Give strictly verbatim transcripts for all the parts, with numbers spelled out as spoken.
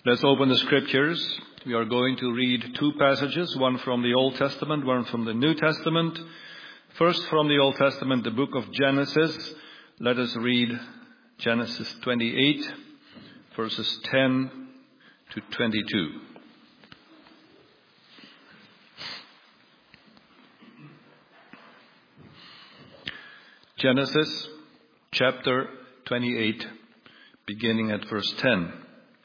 Let's open the scriptures. We are going to read two passages, one from the Old Testament, one from the New Testament. First from the Old Testament, the book of Genesis. Let us read Genesis twenty-eight, verses ten to twenty-two. Genesis chapter twenty-eight, beginning at verse ten.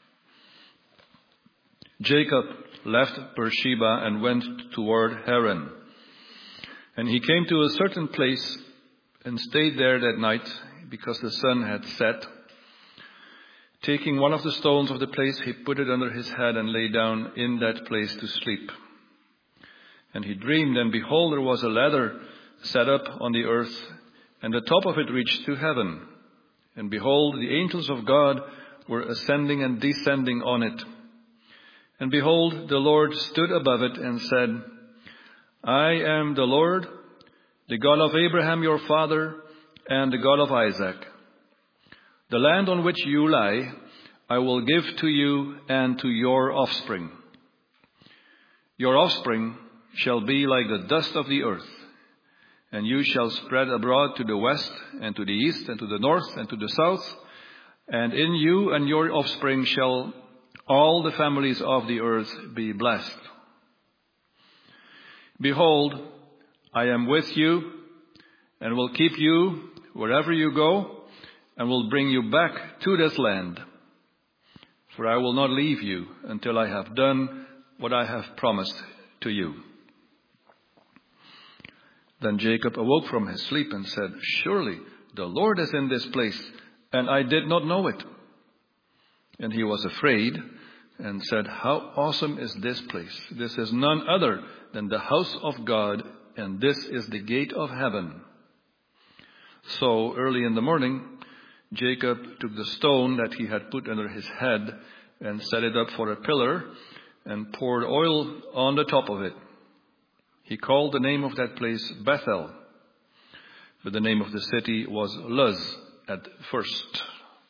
Jacob left Beersheba and went toward Haran. And he came to a certain place and stayed there that night because the sun had set. Taking one of the stones of the place, he put it under his head and lay down in that place to sleep. And he dreamed, and behold, there was a ladder set up on the earth, and the top of it reached to heaven. And behold, the angels of God were ascending and descending on it. And behold, the Lord stood above it and said, I am the Lord, the God of Abraham your father, and the God of Isaac. The land on which you lie, I will give to you and to your offspring. Your offspring shall be like the dust of the earth, and you shall spread abroad to the west and to the east and to the north and to the south, and in you and your offspring shall all the families of the earth be blessed. Behold, I am with you and will keep you wherever you go and will bring you back to this land. For I will not leave you until I have done what I have promised to you. Then Jacob awoke from his sleep and said, Surely the Lord is in this place, and I did not know it. And he was afraid and said, How awesome is this place? This is none other than the house of God, and this is the gate of heaven. So early in the morning, Jacob took the stone that he had put under his head and set it up for a pillar and poured oil on the top of it. He called the name of that place Bethel, but the name of the city was Luz at first.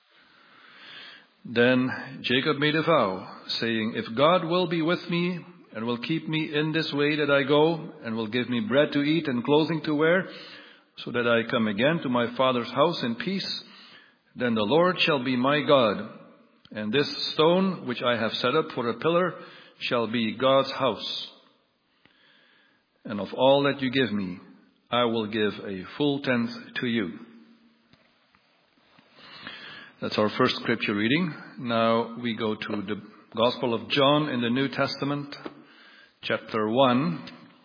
Then Jacob made a vow, saying, If God will be with me and will keep me in this way that I go, and will give me bread to eat and clothing to wear, so that I come again to my father's house in peace, then the Lord shall be my God, and this stone which I have set up for a pillar shall be God's house. And of all that you give me, I will give a full tenth to you. That's our first scripture reading. Now we go to the Gospel of John in the New Testament, chapter one.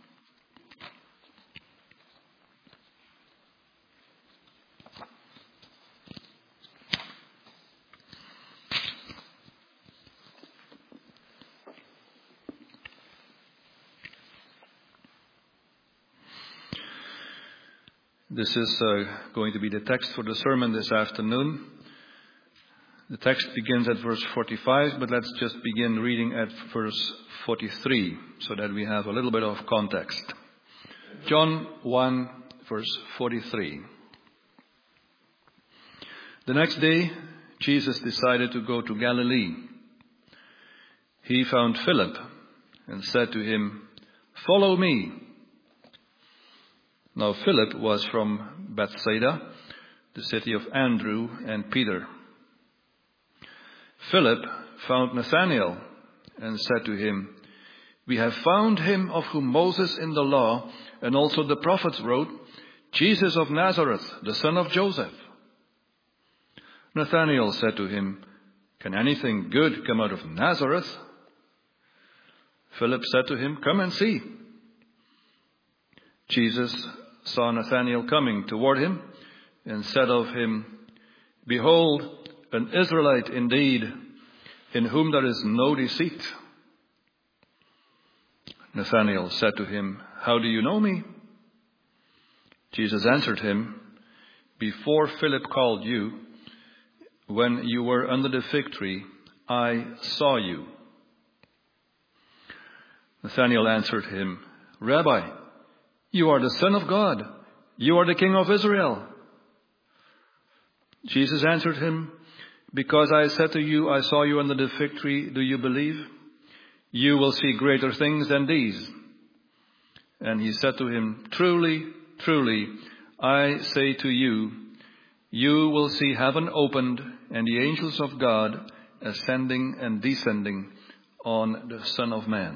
This is uh, going to be the text for the sermon this afternoon. The text begins at verse forty-five, but let's just begin reading at verse forty-three so that we have a little bit of context. John one, verse forty-three. The next day, Jesus decided to go to Galilee. He found Philip and said to him, Follow me. Now Philip was from Bethsaida, the city of Andrew and Peter. Philip found Nathanael and said to him, We have found him of whom Moses in the law and also the prophets wrote, Jesus of Nazareth, the son of Joseph. Nathanael said to him, Can anything good come out of Nazareth? Philip said to him, Come and see. Jesus saw Nathanael coming toward him and said of him, Behold, an Israelite indeed, in whom there is no deceit. Nathanael said to him, How do you know me? Jesus answered him, Before Philip called you, when you were under the fig tree, I saw you. Nathanael answered him, Rabbi, you are the Son of God. You are the King of Israel. Jesus answered him, Because I said to you, I saw you under the fig tree, do you believe? You will see greater things than these. And he said to him, truly, truly, I say to you, you will see heaven opened and the angels of God ascending and descending on the Son of Man.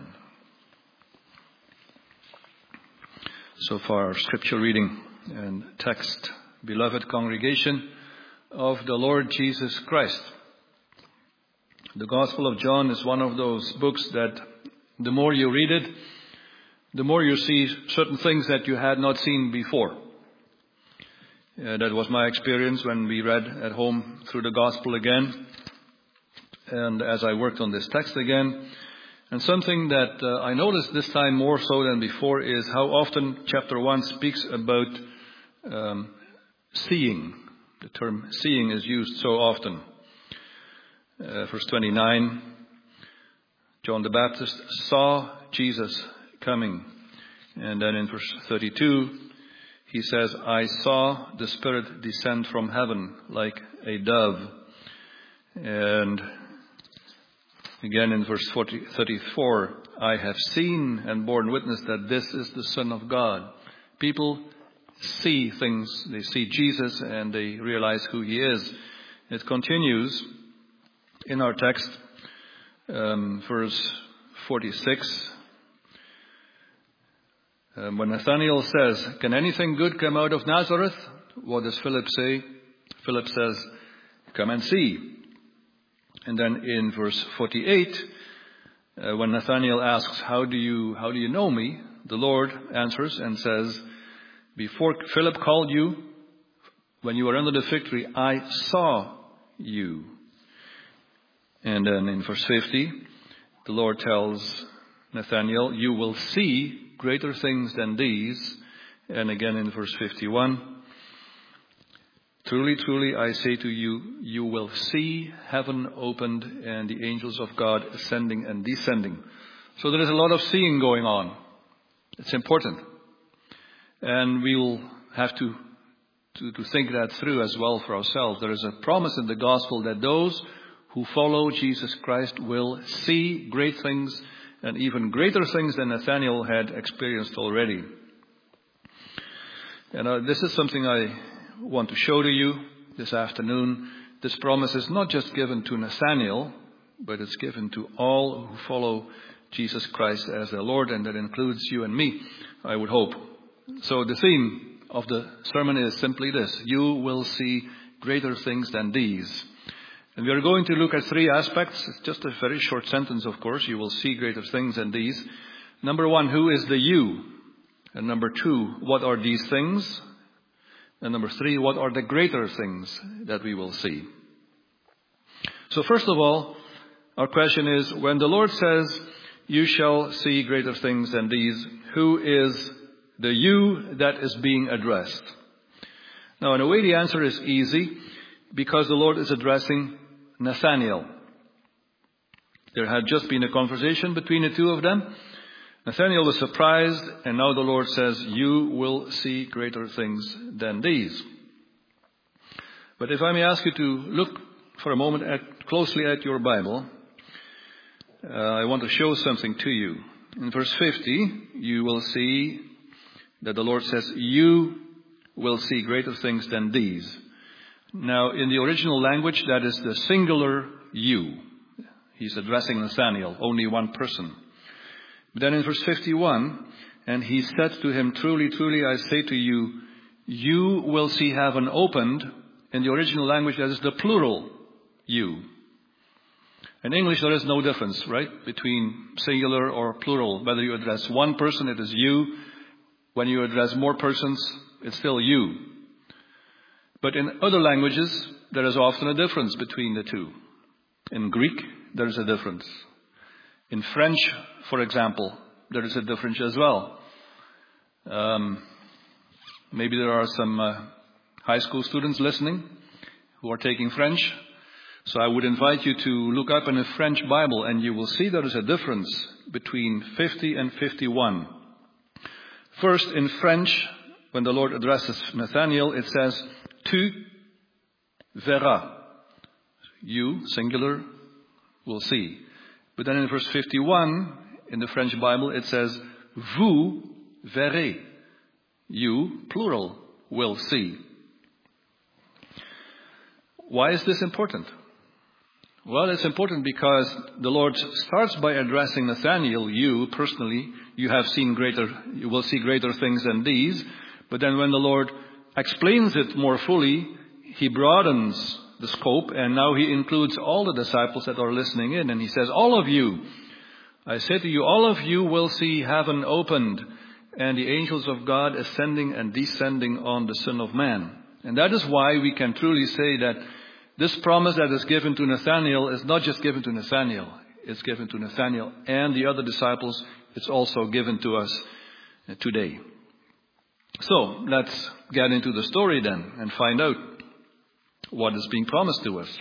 So far, scripture reading and text, beloved congregation of the Lord Jesus Christ. The Gospel of John is one of those books that the more you read it, the more you see certain things that you had not seen before. Uh, that was my experience when we read at home through the Gospel again. And as I worked on this text again, and something that uh, I noticed this time more so than before is how often chapter one speaks about um, seeing. The term seeing is used so often. Uh, verse twenty-nine, John the Baptist saw Jesus coming. And then in verse thirty-two, he says, I saw the Spirit descend from heaven like a dove. And again in verse forty, thirty-four, I have seen and borne witness that this is the Son of God. People see things, they see Jesus and they realize who he is. It continues in our text, um, verse forty-six. Um, when Nathanael says, can anything good come out of Nazareth? What does Philip say? Philip says, come and see. And then in verse forty-eight, uh, when Nathanael asks, how do you, how do you know me? The Lord answers and says, before Philip called you, when you were under the fig tree, I saw you. And then in verse fifty, the Lord tells Nathanael, you will see greater things than these. And again in verse fifty-one, truly, truly, I say to you, you will see heaven opened and the angels of God ascending and descending. So there is a lot of seeing going on. It's important. And we'll have to, to, to think that through as well for ourselves. There is a promise in the gospel that those who follow Jesus Christ will see great things and even greater things than Nathanael had experienced already. And uh, this is something I want to show to you this afternoon. This promise is not just given to Nathanael, but it's given to all who follow Jesus Christ as their Lord, and that includes you and me, I would hope. So the theme of the sermon is simply this: you will see greater things than these. And we are going to look at three aspects. It's just a very short sentence, of course. You will see greater things than these. Number one, who is the you? And number two, what are these things? And number three, what are the greater things that we will see? So first of all, our question is, when the Lord says, you shall see greater things than these, who is the you that is being addressed? Now, in a way, the answer is easy, because the Lord is addressing Nathanael. There had just been a conversation between the two of them. Nathanael was surprised, and now the Lord says, you will see greater things than these. But if I may ask you to look for a moment at, closely at your Bible, uh, I want to show something to you. In verse fifty, you will see that the Lord says, you will see greater things than these. Now, in the original language, that is the singular you. He's addressing Nathanael, only one person. But then in verse fifty-one, and he said to him, truly, truly, I say to you, you will see heaven opened. In the original language, that is the plural you. In English, there is no difference, right, between singular or plural. Whether you address one person, it is you. When you address more persons, it's still you. But in other languages, there is often a difference between the two. In Greek, there is a difference. In French, for example, there is a difference as well. Um, maybe there are some uh, high school students listening who are taking French. So I would invite you to look up in a French Bible, and you will see there is a difference between fifty and fifty-one. First, in French, when the Lord addresses Nathanael, it says, tu verras. you, singular, will see. But then in verse fifty-one, in the French Bible, it says, vous verrez. You, plural, will see. Why is this important? Well, it's important because the Lord starts by addressing Nathanael, you personally, you have seen greater, you will see greater things than these. But then when the Lord explains it more fully, he broadens the scope, and now he includes all the disciples that are listening in. And he says, all of you, I say to you, all of you will see heaven opened and the angels of God ascending and descending on the Son of Man. And that is why we can truly say that this promise that is given to Nathanael is not just given to Nathanael. It's given to Nathanael and the other disciples. It's also given to us today. So let's get into the story then and find out what is being promised to us.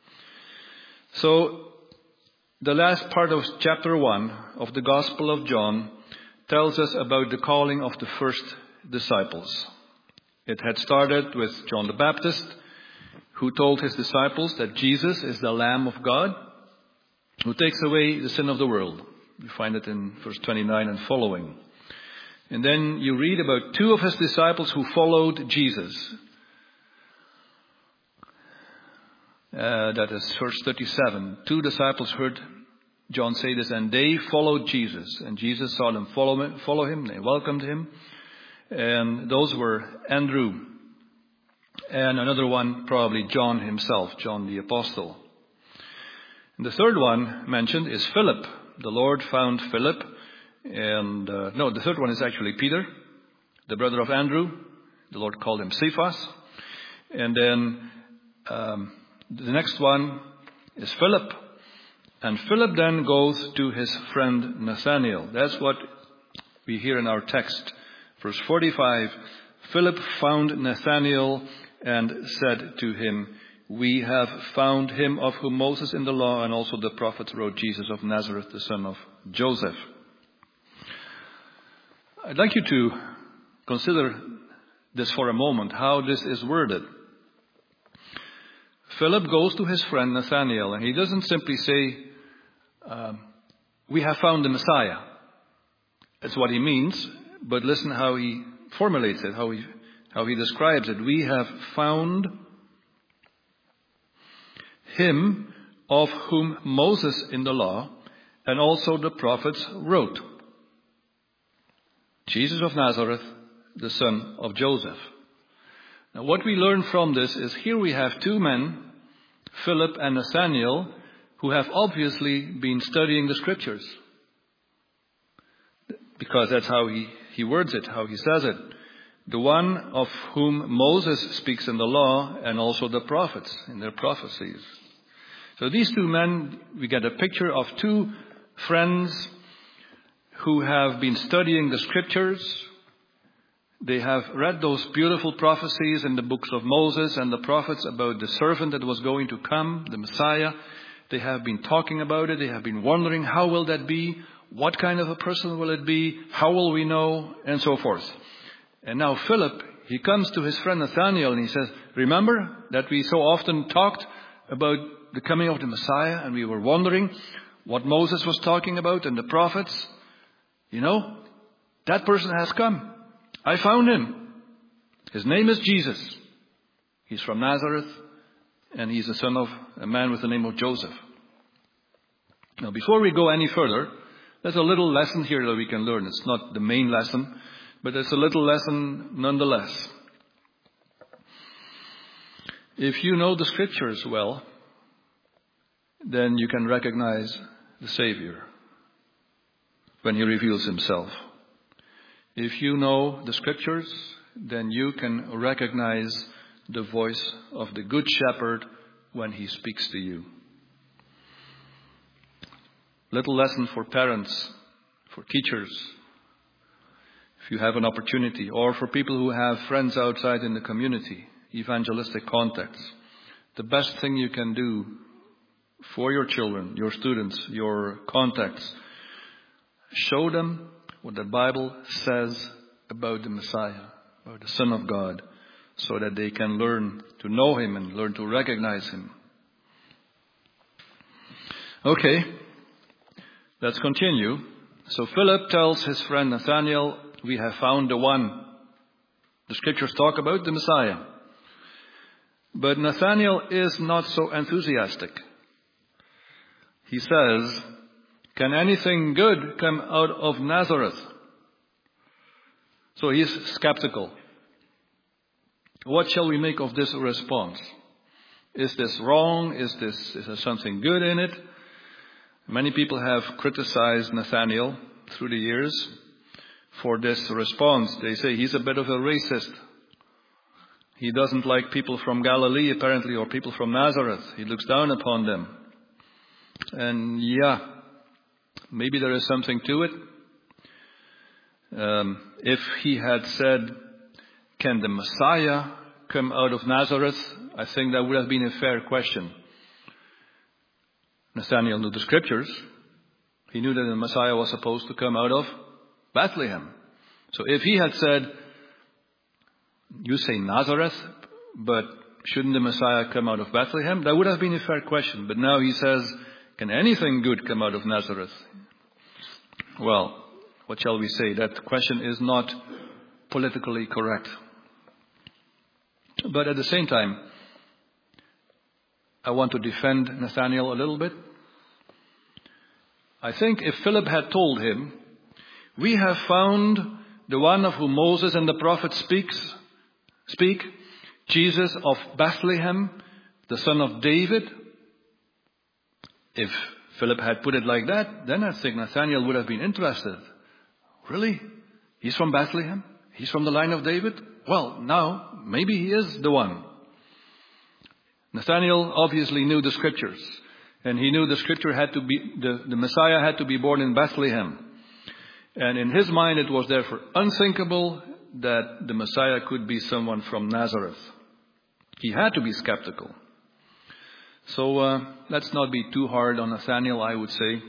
So the last part of chapter one of the Gospel of John tells us about the calling of the first disciples. It had started with John the Baptist, who told his disciples that Jesus is the Lamb of God who takes away the sin of the world. You find it in verse twenty-nine and following. And then you read about two of his disciples who followed Jesus. Uh, that is verse thirty-seven. Two disciples heard John say this, and they followed Jesus. And Jesus saw them follow him, follow him. They welcomed him. And those were Andrew. And another one, probably John himself, John the Apostle. And the third one mentioned is Philip. The Lord found Philip. And, uh, no, the third one is actually Peter, the brother of Andrew. The Lord called him Cephas. And then um, the next one is Philip. And Philip then goes to his friend Nathanael. That's what we hear in our text. Verse forty-five, Philip found Nathanael and said to him, we have found him of whom Moses in the law and also the prophets wrote, Jesus of Nazareth, the son of Joseph. I'd like you to consider this for a moment, how this is worded. Philip goes to his friend Nathanael, and he doesn't simply say, um, we have found the Messiah. That's what he means, but listen how he formulates it, how he, how he describes it. We have found him of whom Moses in the law and also the prophets wrote. Jesus of Nazareth, the son of Joseph. Now what we learn from this is here we have two men, Philip and Nathanael, who have obviously been studying the scriptures. Because that's how he, he words it, how he says it. The one of whom Moses speaks in the law and also the prophets in their prophecies. So these two men, we get a picture of two friends who have been studying the scriptures. They have read those beautiful prophecies in the books of Moses and the prophets about the servant that was going to come, the Messiah. They have been talking about it. They have been wondering, how will that be? What kind of a person will it be? How will we know? And so forth. And now Philip, he comes to his friend Nathanael and he says, remember that we so often talked about the coming of the Messiah and we were wondering what Moses was talking about and the prophets? You know, that person has come. I found him. His name is Jesus. He's from Nazareth and he's the son of a man with the name of Joseph. Now, before we go any further, there's a little lesson here that we can learn. It's not the main lesson, but it's a little lesson nonetheless. If you know the scriptures well, then you can recognize the Savior when he reveals himself. If you know the scriptures, then you can recognize the voice of the Good Shepherd when he speaks to you. Little lesson for parents, for teachers, if you have an opportunity, or for people who have friends outside in the community, evangelistic contacts. The best thing you can do for your children, your students, your contacts, show them what the Bible says about the Messiah, about the Son of God, so that they can learn to know him and learn to recognize him. Okay, let's continue. So Philip tells his friend Nathanael, we have found the one. The scriptures talk about the Messiah. But Nathanael is not so enthusiastic. He says, can anything good come out of Nazareth? So he's skeptical. What shall we make of this response? Is this wrong? Is this, is there something good in it? Many people have criticized Nathanael through the years for this response. They say he's a bit of a racist. He doesn't like people from Galilee, apparently, or people from Nazareth. He looks down upon them. And yeah, maybe there is something to it. Um, if he had said, can the Messiah come out of Nazareth? I think that would have been a fair question. Nathanael knew the scriptures. He knew that the Messiah was supposed to come out of Bethlehem. So if he had said, you say Nazareth, but shouldn't the Messiah come out of Bethlehem? That would have been a fair question. But now he says, can anything good come out of Nazareth? Well, what shall we say? That question is not politically correct. But at the same time, I want to defend Nathanael a little bit. I think if Philip had told him, we have found the one of whom Moses and the prophet speaks, speak, Jesus of Bethlehem, the son of David. If Philip had put it like that, then I think Nathanael would have been interested. Really? He's from Bethlehem? He's from the line of David? Well, now, maybe he is the one. Nathanael obviously knew the scriptures. And he knew the scripture had to be, the, the Messiah had to be born in Bethlehem. And in his mind it was therefore unthinkable that the Messiah could be someone from Nazareth. He had to be skeptical. So uh, let's not be too hard on Nathanael, I would say.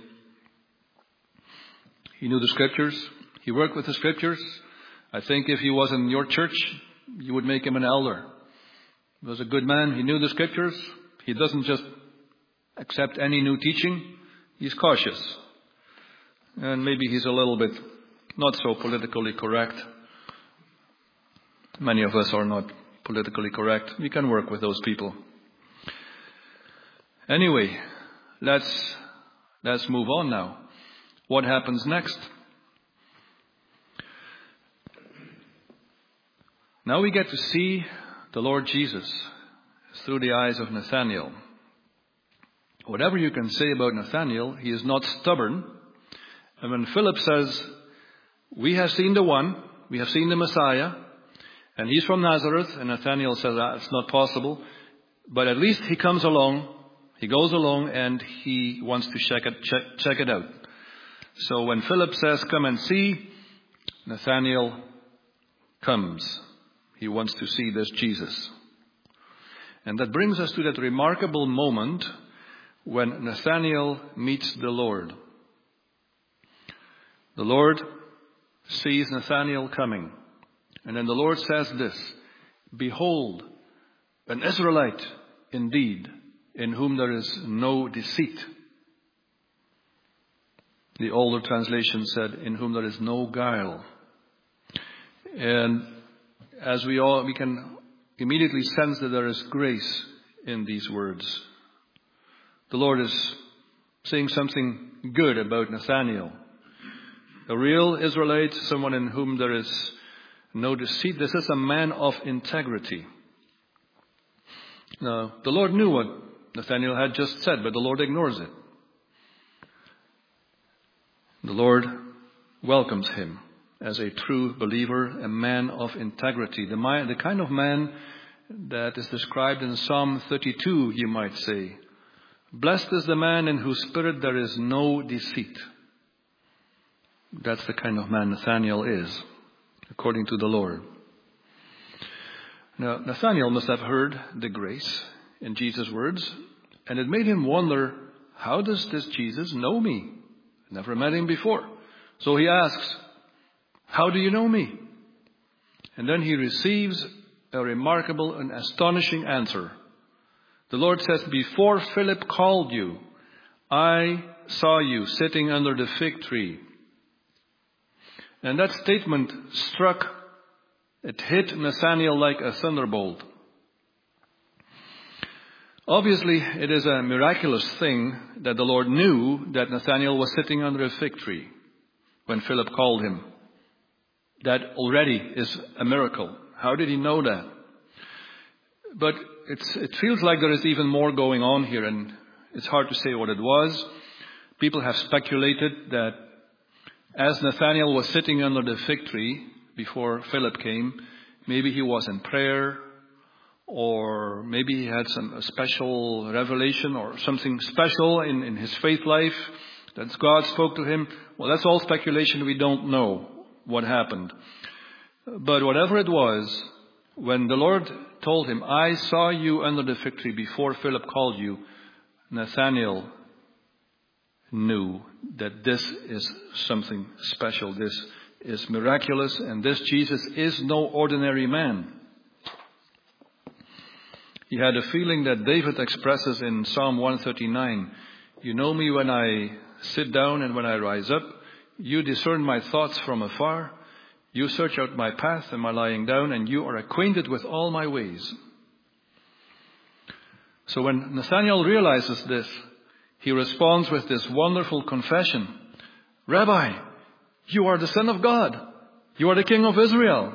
He knew the scriptures. He worked with the scriptures. I think if he was in your church, you would make him an elder. He was a good man. He knew the scriptures. He doesn't just accept any new teaching. He's cautious. And maybe he's a little bit not so politically correct. Many of us are not politically correct. We can work with those people. Anyway, let's let's move on now. What happens next? Now we get to see the Lord Jesus through the eyes of Nathanael. Whatever you can say about Nathanael, he is not stubborn. And when Philip says, we have seen the one, we have seen the Messiah, and he's from Nazareth, and Nathanael says, ah, it's not possible. But at least he comes along, he goes along, and he wants to check it, check, check it out. So when Philip says, come and see, Nathanael comes. He wants to see this Jesus. And that brings us to that remarkable moment when Nathanael meets the Lord. The Lord sees Nathanael coming. And then the Lord says this, behold, an Israelite indeed, in whom there is no deceit. The older translation said, in whom there is no guile. And as we all, we can immediately sense that there is grace in these words. The Lord is saying something good about Nathanael. A real Israelite, someone in whom there is no deceit. This is a man of integrity. Now, the Lord knew what Nathanael had just said, but the Lord ignores it. The Lord welcomes him as a true believer, a man of integrity. The, man, the kind of man that is described in Psalm thirty-two, you might say. Blessed is the man in whose spirit there is no deceit. That's the kind of man Nathanael is, according to the Lord. Now, Nathanael must have heard the grace in Jesus' words, and it made him wonder, how does this Jesus know me? Never met him before. So he asks, how do you know me? And then he receives a remarkable and astonishing answer. The Lord says, before Philip called you, I saw you sitting under the fig tree. And that statement struck, it hit Nathanael like a thunderbolt. Obviously, it is a miraculous thing that the Lord knew that Nathanael was sitting under a fig tree when Philip called him. That already is a miracle. How did he know that? But it's, it feels like there is even more going on here, and it's hard to say what it was. People have speculated that as Nathanael was sitting under the fig tree before Philip came, maybe he was in prayer, or maybe he had some a special revelation or something special in, in his faith life that God spoke to him. Well, that's all speculation. We don't know what happened. But whatever it was, when the Lord told him, I saw you under the fig tree before Philip called you, Nathanael knew that this is something special. This is miraculous, and this Jesus is no ordinary man. He had a feeling that David expresses in Psalm one thirty-nine. You know me when I sit down and when I rise up. You discern my thoughts from afar. You search out my path and my lying down, and you are acquainted with all my ways. So when Nathanael realizes this, he responds with this wonderful confession. Rabbi, you are the Son of God. You are the King of Israel.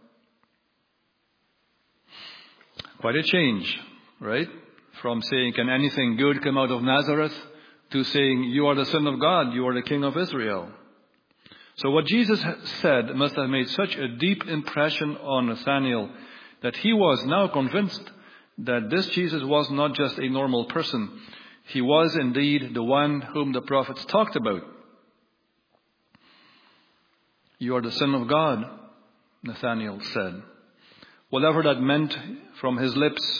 Quite a change, right? From saying, can anything good come out of Nazareth, to saying, you are the Son of God, you are the King of Israel. So what Jesus said must have made such a deep impression on Nathanael that he was now convinced that this Jesus was not just a normal person. He was indeed the one whom the prophets talked about. You are the Son of God, Nathanael said. Whatever that meant from his lips.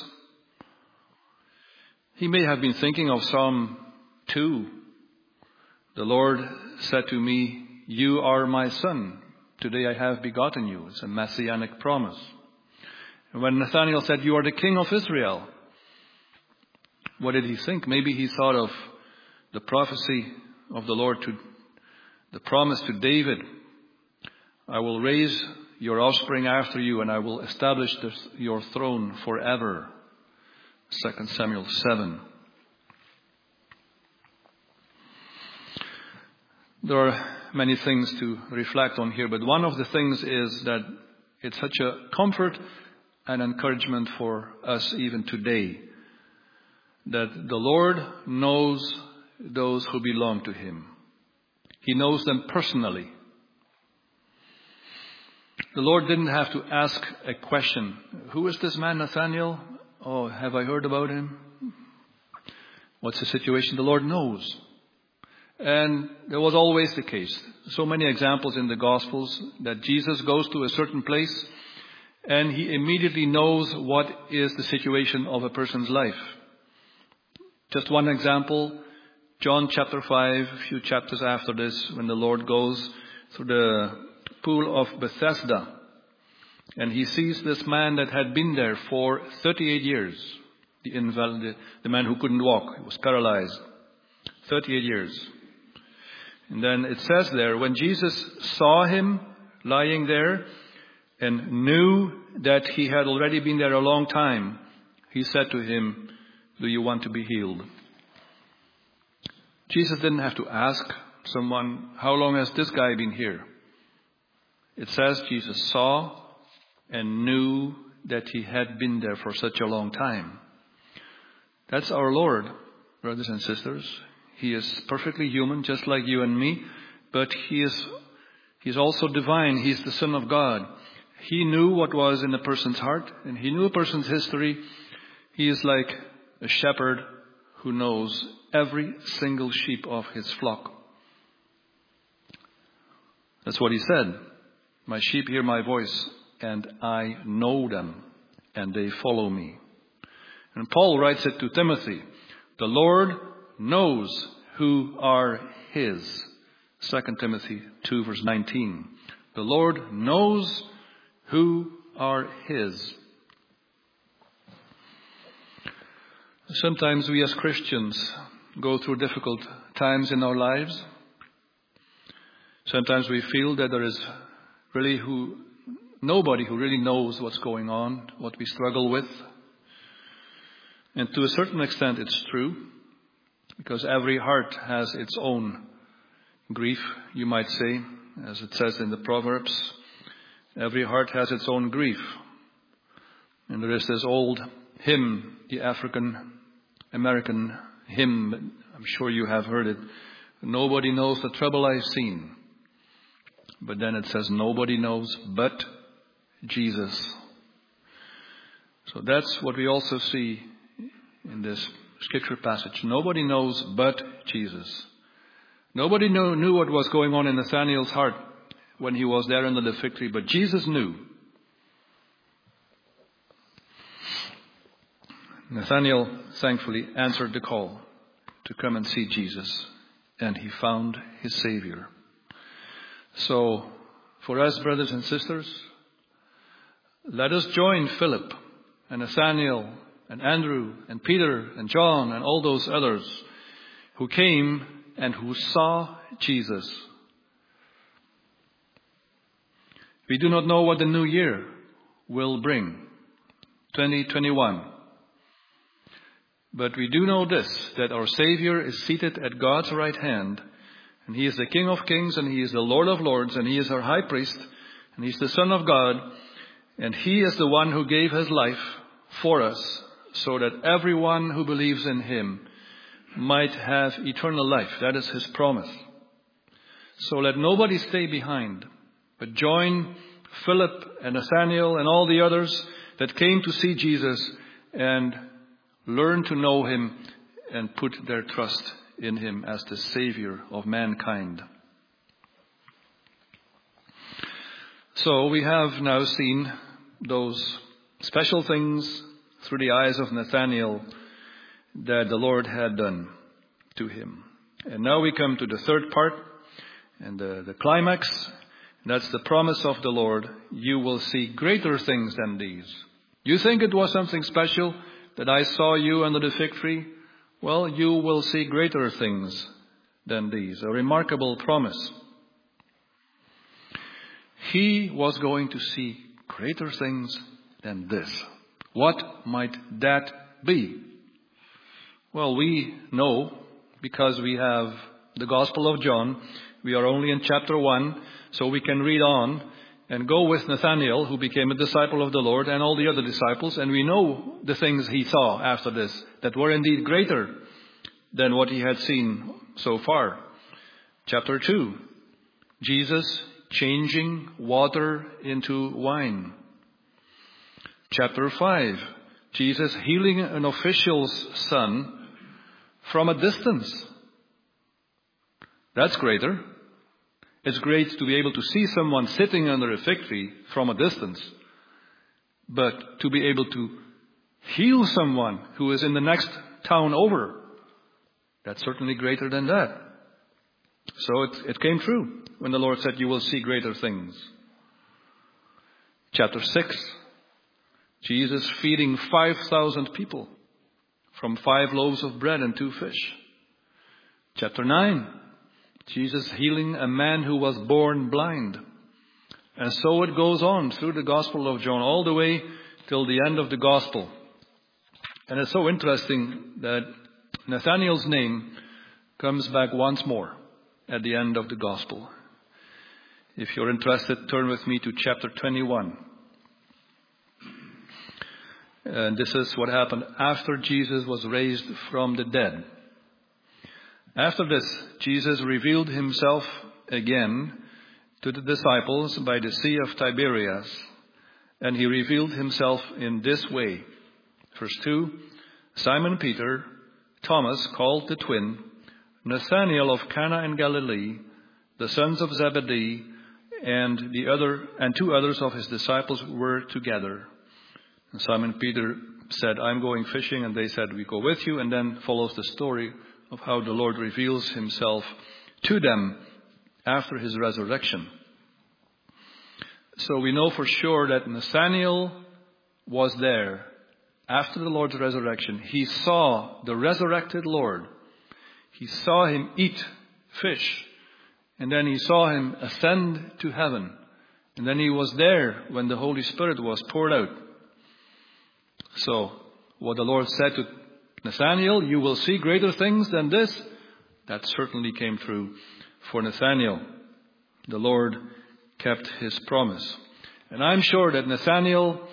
He may have been thinking of Psalm two. The Lord said to me, you are my son. Today I have begotten you. It's a messianic promise. And when Nathanael said, you are the King of Israel, what did he think? Maybe he thought of the prophecy of the Lord to the promise to David. I will raise your offspring after you, and I will establish this, your throne forever. Second Samuel seven. There are many things to reflect on here, but one of the things is that it's such a comfort and encouragement for us even today that the Lord knows those who belong to Him. He knows them personally. The Lord didn't have to ask a question. Who is this man, Nathanael? Oh, have I heard about him? What's the situation? The Lord knows. And that was always the case. So many examples in the Gospels that Jesus goes to a certain place and He immediately knows what is the situation of a person's life. Just one example, John chapter five, a few chapters after this, when the Lord goes through the pool of Bethesda, and He sees this man that had been there for thirty-eight years, the invalid, the man who couldn't walk, he was paralyzed, thirty-eight years. And then it says there, when Jesus saw him lying there and knew that he had already been there a long time, He said to him, do you want to be healed? Jesus didn't have to ask someone, how long has this guy been here? It says Jesus saw and knew that he had been there for such a long time. That's our Lord, brothers and sisters. He is perfectly human, just like you and me, but he is he's also divine. He's the Son of God. He knew what was in a person's heart, and He knew a person's history. He is like a shepherd who knows every single sheep of his flock. That's what He said. My sheep hear my voice, and I know them, and they follow me. And Paul writes it to Timothy. The Lord knows who are His. Second Timothy two verse nineteen. The Lord knows who are His. Sometimes we as Christians go through difficult times in our lives. Sometimes we feel that there is really who nobody who really knows what's going on, what we struggle with. And to a certain extent it's true, because every heart has its own grief, you might say, as it says in the Proverbs. Every heart has its own grief. And there is this old hymn, the African American hymn, I'm sure you have heard it. Nobody knows the trouble I've seen. But then it says, nobody knows but Jesus. So that's what we also see in this scripture passage. Nobody knows but Jesus. Nobody knew, knew what was going on in Nathanael's heart when he was there under the fig tree, but Jesus knew. Nathanael thankfully answered the call to come and see Jesus, and he found his Savior. So, for us, brothers and sisters, let us join Philip and Nathanael and Andrew and Peter and John and all those others who came and who saw Jesus. We do not know what the new year will bring, twenty twenty-one. But we do know this, that our Savior is seated at God's right hand, and He is the King of Kings, and He is the Lord of Lords, and He is our High Priest, and He's the Son of God, and He is the one who gave His life for us, so that everyone who believes in Him might have eternal life. That is His promise. So let nobody stay behind, but join Philip and Nathanael and all the others that came to see Jesus and learn to know Him and put their trust in Him as the Savior of mankind. So we have now seen those special things through the eyes of Nathanael that the Lord had done to him. And now we come to the third part and the, the climax. That's the promise of the Lord. You will see greater things than these. You think it was something special that I saw you under the fig tree? Well, you will see greater things than these. A remarkable promise. He was going to see greater things than this. What might that be? Well, we know because we have the Gospel of John. We are only in chapter one, so we can read on and go with Nathanael, who became a disciple of the Lord, and all the other disciples, and we know the things he saw after this that were indeed greater than what he had seen so far. Chapter two, Jesus changing water into wine. Chapter five, Jesus healing an official's son from a distance. That's greater. It's great to be able to see someone sitting under a fig tree from a distance. But to be able to heal someone who is in the next town over, that's certainly greater than that. So it, it came true when the Lord said, you will see greater things. Chapter six, Jesus feeding five thousand people from five loaves of bread and two fish. Chapter nine, Jesus healing a man who was born blind. And so it goes on through the Gospel of John all the way till the end of the Gospel. And it's so interesting that Nathanael's name comes back once more at the end of the Gospel. If you're interested, turn with me to chapter twenty-one. And this is what happened after Jesus was raised from the dead. After this, Jesus revealed himself again to the disciples by the Sea of Tiberias. And he revealed himself in this way. Verse two, Simon Peter, Thomas called the twin, Nathanael of Cana in Galilee, the sons of Zebedee, and the other and two others of his disciples were together. And Simon Peter said, I'm going fishing, and they said, we go with you. And then follows the story of how the Lord reveals himself to them after his resurrection. So we know for sure that Nathanael was there after the Lord's resurrection. He saw the resurrected Lord. he saw him eat fish. And then he saw him ascend to heaven. And then he was there when the Holy Spirit was poured out. So, what the Lord said to Nathanael, you will see greater things than this, that certainly came true for Nathanael. The Lord kept his promise. And I'm sure that Nathanael,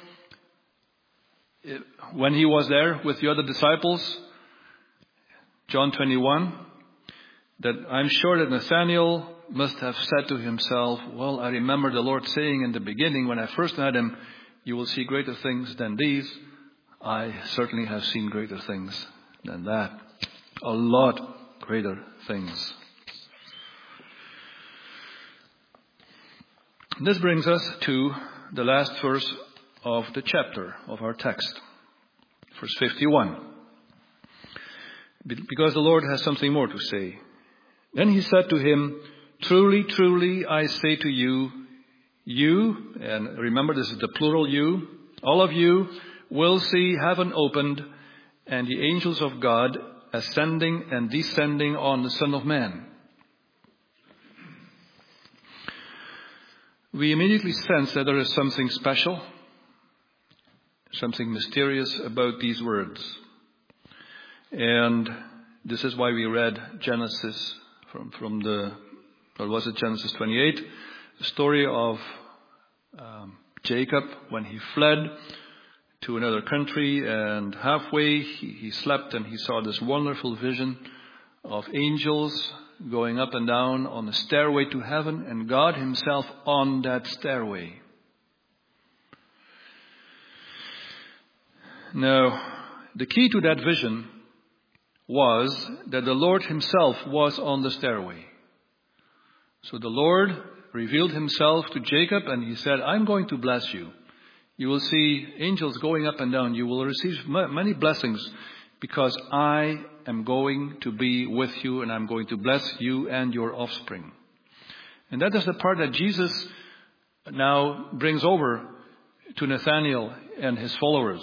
when he was there with the other disciples, John twenty-one, that I'm sure that Nathanael must have said to himself, well, I remember the Lord saying in the beginning when I first met him, you will see greater things than these. I certainly have seen greater things than that. A lot greater things. This brings us to the last verse of the chapter of our text. Verse fifty-one. Because the Lord has something more to say. Then he said to him, truly, truly, I say to you, you, and remember this is the plural you, all of you will see heaven opened and the angels of God ascending and descending on the Son of Man. We immediately sense that there is something special, something mysterious about these words. And this is why we read Genesis from, from the, or was it Genesis twenty-eight? The story of um, Jacob when he fled to another country, and halfway he, he slept and he saw this wonderful vision of angels going up and down on the stairway to heaven, and God himself on that stairway. Now, the key to that vision was that the Lord himself was on the stairway. So the Lord revealed himself to Jacob and he said, I'm going to bless you. You will see angels going up and down. You will receive many blessings because I am going to be with you and I'm going to bless you and your offspring. And that is the part that Jesus now brings over to Nathanael and his followers.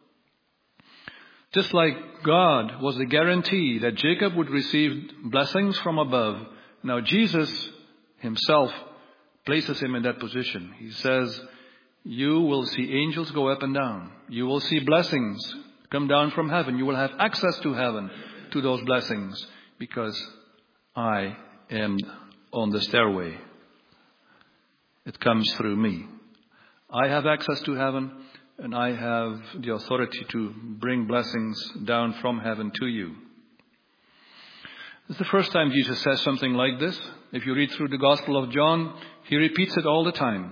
Just like God was the guarantee that Jacob would receive blessings from above, now Jesus himself places him in that position. He says, you will see angels go up and down. You will see blessings come down from heaven. You will have access to heaven, to those blessings, because I am on the stairway. It comes through me. I have access to heaven, and I have the authority to bring blessings down from heaven to you. This is the first time Jesus says something like this. If you read through the Gospel of John, he repeats it all the time.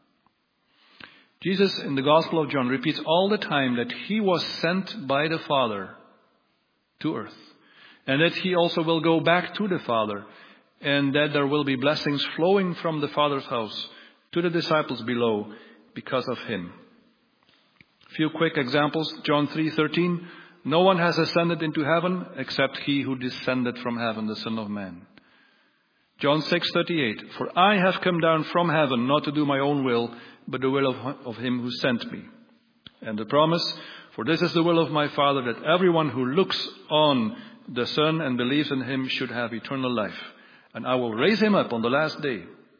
Jesus in the Gospel of John repeats all the time that he was sent by the Father to earth. And that he also will go back to the Father. And that there will be blessings flowing from the Father's house to the disciples below because of him. A few quick examples. John three thirteen. No one has ascended into heaven except he who descended from heaven, the Son of Man. John six thirty-eight. For I have come down from heaven not to do my own will, but the will of, of him who sent me. And the promise, for this is the will of my Father, that everyone who looks on the Son and believes in him should have eternal life. And I will raise him up on the last day.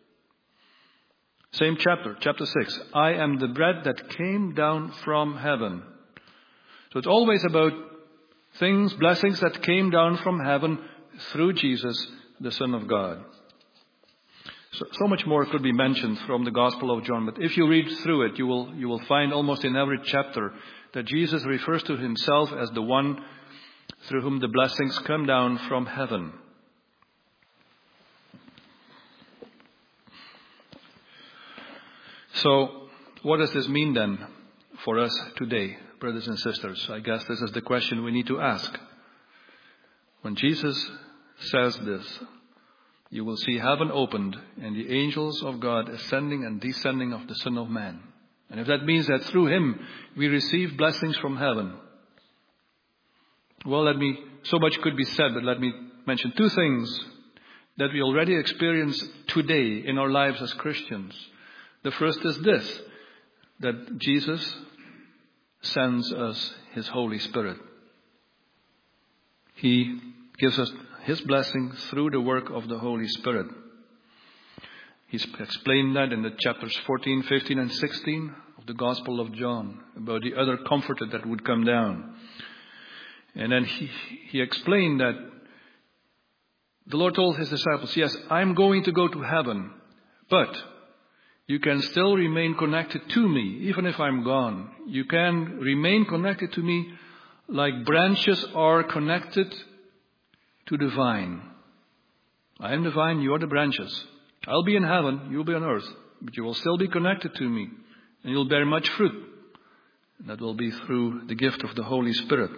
Same chapter, chapter six. I am the bread that came down from heaven. So it's always about things, blessings that came down from heaven through Jesus, the Son of God. So, so much more could be mentioned from the Gospel of John, but if you read through it, you will, you will find almost in every chapter that Jesus refers to himself as the one through whom the blessings come down from heaven. So, what does this mean then for us today, brothers and sisters? I guess this is the question we need to ask. When Jesus says this, you will see heaven opened and the angels of God ascending and descending of the Son of Man. And if that means that through him we receive blessings from heaven, well, let me, so much could be said, but let me mention two things that we already experience today in our lives as Christians. The first is this, that Jesus sends us his Holy Spirit. He gives us His blessing through the work of the Holy Spirit. He's explained that in the chapters fourteen, fifteen, and sixteen of the Gospel of John, about the other comforter that would come down. And then he, he explained that the Lord told his disciples, yes, I'm going to go to heaven, but you can still remain connected to me, even if I'm gone. You can remain connected to me like branches are connected to the vine. I am the vine, you are the branches. I'll be in heaven, you'll be on earth, but you will still be connected to me, and you'll bear much fruit. And that will be through the gift of the Holy Spirit.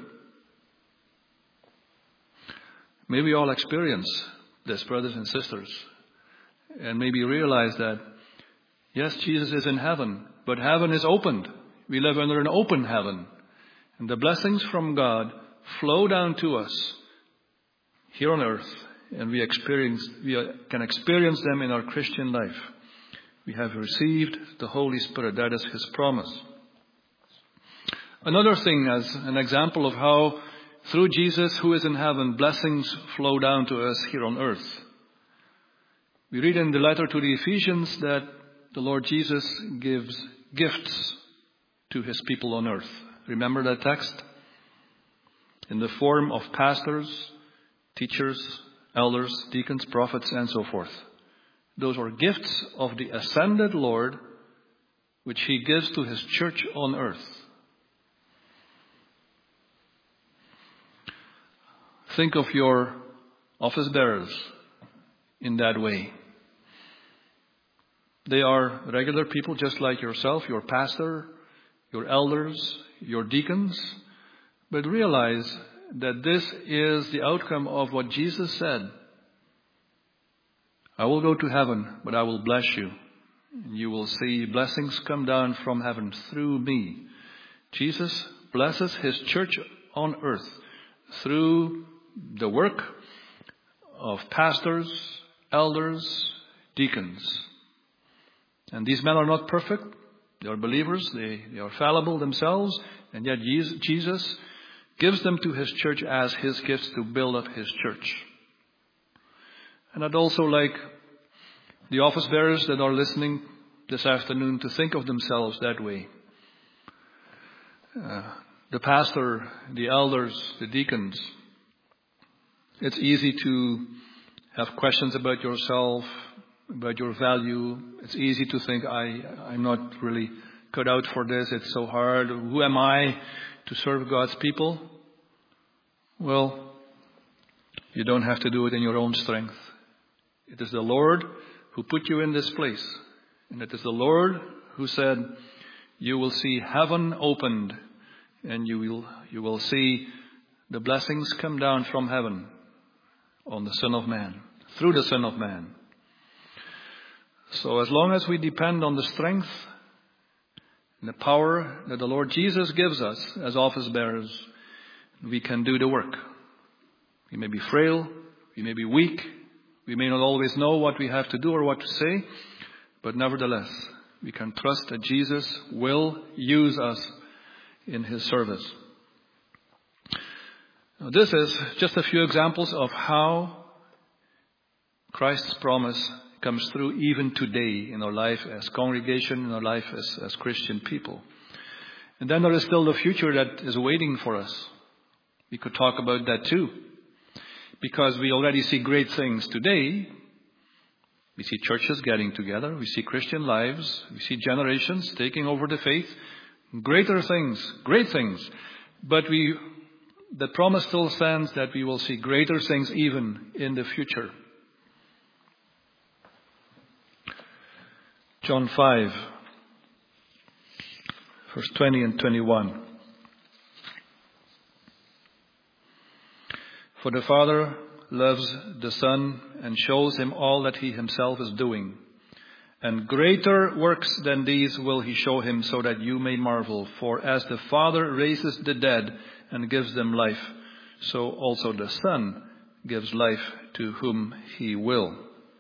May we all experience this, brothers and sisters, and maybe realize that, yes, Jesus is in heaven, but heaven is opened. We live under an open heaven, and the blessings from God flow down to us here on earth, and we experience, we can experience them in our Christian life. We have received the Holy Spirit. That is His promise. Another thing, as an example of how through Jesus, who is in heaven, blessings flow down to us here on earth. We read in the letter to the Ephesians that the Lord Jesus gives gifts to His people on earth. Remember that text? In the form of pastors, teachers, elders, deacons, prophets, and so forth. Those are gifts of the ascended Lord, which He gives to His church on earth. Think of your office bearers in that way. They are regular people just like yourself, your pastor, your elders, your deacons. But realize that this is the outcome of what Jesus said. I will go to heaven, but I will bless you. And you will see blessings come down from heaven through me. Jesus blesses His church on earth through the work of pastors, elders, deacons. And these men are not perfect. They are believers. They, they are fallible themselves. And yet Jesus gives them to His church as His gifts to build up His church. And I'd also like the office bearers that are listening this afternoon to think of themselves that way. Uh, the pastor, the elders, the deacons. It's easy to have questions about yourself, about your value. It's easy to think, I, I'm not really cut out for this. It's so hard. Who am I to serve God's people? Well, you don't have to do it in your own strength. It is the Lord who put you in this place. And it is the Lord who said, you will see heaven opened, and you will, you will see the blessings come down from heaven on the Son of Man, through the Son of Man. So as long as we depend on the strength and the power that the Lord Jesus gives us as office bearers, we can do the work. We may be frail, we may be weak, we may not always know what we have to do or what to say, but nevertheless, we can trust that Jesus will use us in His service. Now, this is just a few examples of how Christ's promise comes through even today in our life as congregation, in our life as, as Christian people. And then there is still the future that is waiting for us. We could talk about that too. Because we already see great things today. We see churches getting together. We see Christian lives. We see generations taking over the faith. Greater things, great things. But we, the promise still stands that we will see greater things even in the future. John five, verse twenty and twenty-one. For the Father loves the Son and shows Him all that He Himself is doing. And greater works than these will He show Him, so that you may marvel. For as the Father raises the dead and gives them life, so also the Son gives life to whom He will.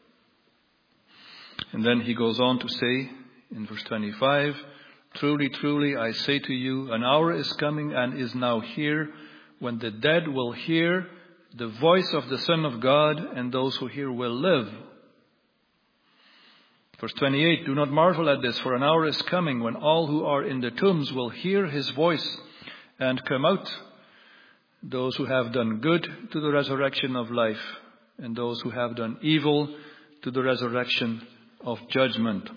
And then He goes on to say in verse twenty-five, truly, truly, I say to you, an hour is coming and is now here when the dead will hear the voice of the Son of God, and those who hear will live. Verse twenty-eight, do not marvel at this, for an hour is coming when all who are in the tombs will hear his voice and come out. Those who have done good to the resurrection of life, and those who have done evil to the resurrection of judgment.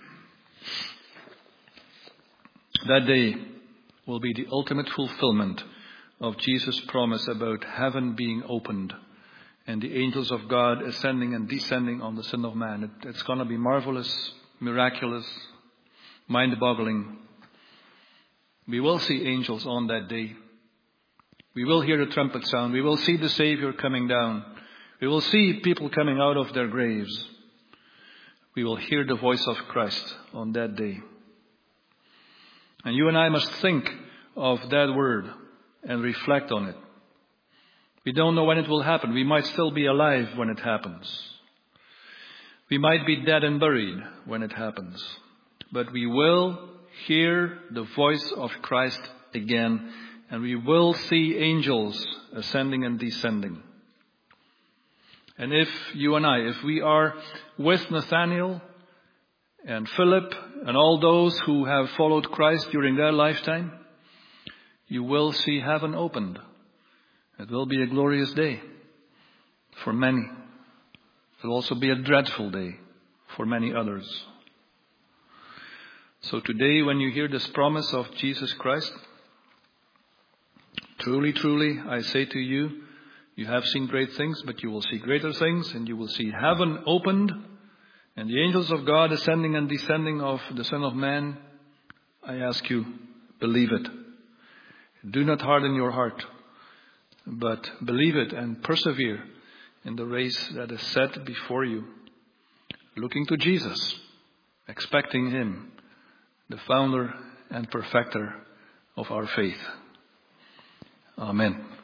That day will be the ultimate fulfillment of Jesus' promise about heaven being opened and the angels of God ascending and descending on the Son of Man. It, it's going to be marvelous, miraculous, mind-boggling. We will see angels on that day. We will hear the trumpet sound. We will see the Savior coming down. We will see people coming out of their graves. We will hear the voice of Christ on that day. And you and I must think of that word and reflect on it. We don't know when it will happen. We might still be alive when it happens. We might be dead and buried when it happens. But we will hear the voice of Christ again, and we will see angels ascending and descending. And if you and I, if we are with Nathanael and Philip and all those who have followed Christ during their lifetime, you will see heaven opened. It will be a glorious day for many. It will also be a dreadful day for many others. So today, when you hear this promise of Jesus Christ, truly, truly, I say to you, you have seen great things, but you will see greater things, and you will see heaven opened, and the angels of God ascending and descending of the Son of Man. I ask you, believe it. Do not harden your heart, but believe it and persevere in the race that is set before you, looking to Jesus, expecting Him, the founder and perfecter of our faith. Amen.